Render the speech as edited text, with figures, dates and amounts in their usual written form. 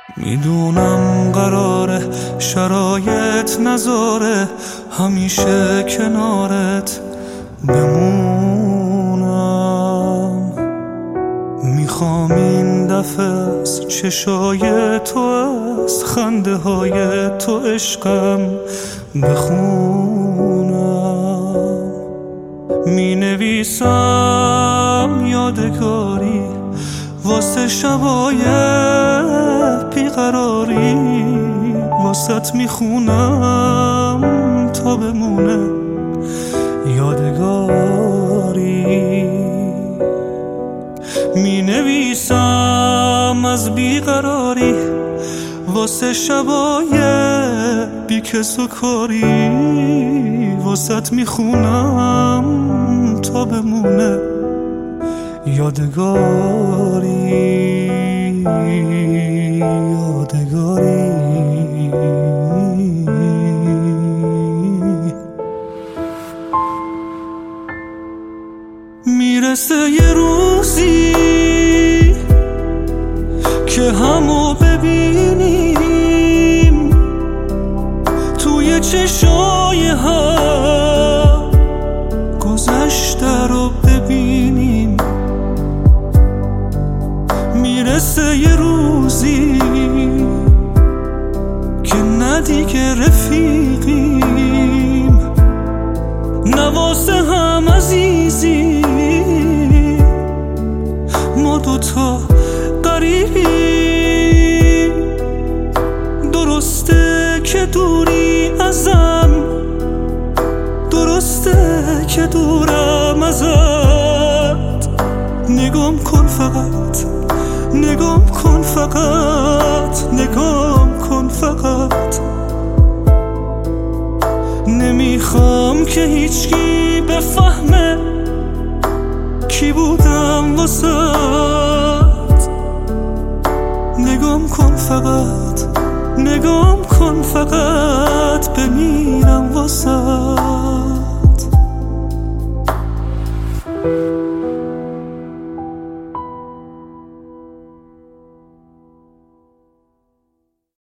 میدونم قراره شرایط نذاره همیشه کنارت بمونم. میخوام این دفعه از چشای تو، از خنده های تو عشقم بخونم. می نویسم یادگاری واسه شبای بیقراری، واسط میخونم تا بمونه یادگاری. می نویسم از بیقراری واسه شبای بی کس و کاری، واسط میخونم تا بمونه یادگاری. میرسه یه روزی که همو ببینیم توی چشای هم، گذشته رو ببینیم. میرسه یه روزی که نه دیگه رفیقیم، نه واسه هم عزیزی، ما دوتا قریبیم. درسته که دوری ازم، درسته که دورم ازت. نگام کن فقط، نگام کن فقط، نگام کن فقط. نمیخوام که هیچکی بفهمه کی بودم واسط. نگام کن فقط، نگام کن فقط، بمیرم واسط.